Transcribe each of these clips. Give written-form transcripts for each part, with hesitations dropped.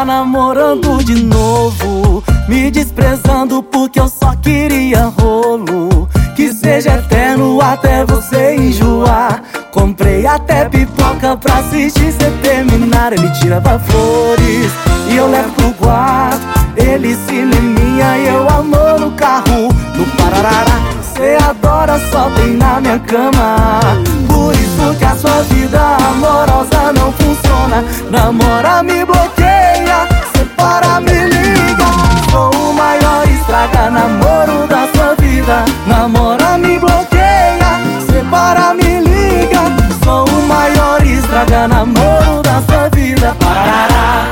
tá namorando de novo, me desprezando porque eu só queria rolo, que seja eterno até você enjoar. Comprei até pipoca pra assistir cê terminar. Ele tirava flores e eu levo pro quarto, ele cineminha e eu amor no carro. No Parará, cê adora, só tem na minha cama. Por isso que a sua vida amorosa não funciona. Namora, me bloqueia, separa, me liga. Sou o maior estraga namoro da sua vida. Namora, me bloqueia, separa, me liga. Sou o maior estraga namoro da sua vida. Parará,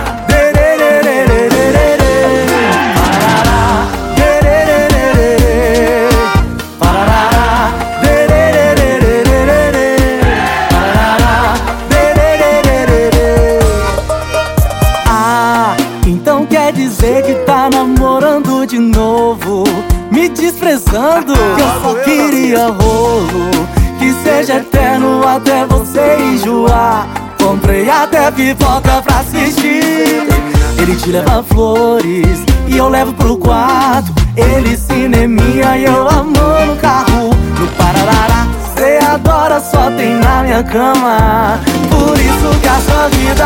então quer dizer que tá namorando de novo, me desprezando, que eu só queria rolo, que seja eterno até você enjoar. Comprei até pipoca pra assistir. Ele te leva flores e eu levo pro quarto, ele cineminha e eu amor no carro. No Parará, cê adora, só tem na minha cama. Por isso que a sua vida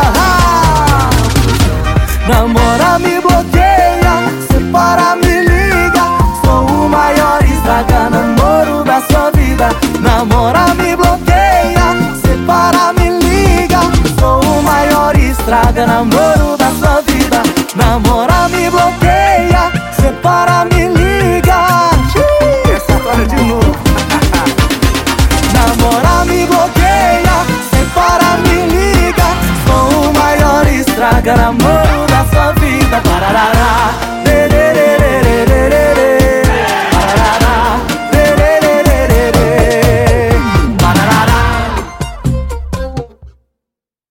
namora, me bloqueia, separa, me liga. Sou o maior estraga namoro da sua vida. Namora, me bloqueia, separa, me liga. Sou o maior estraga namoro da sua vida. Namora, me bloqueia, separa, me liga. Essa história de novo. Namora, me bloqueia, separa, me liga. Sou o maior estraga namoro da sua vida. Parará.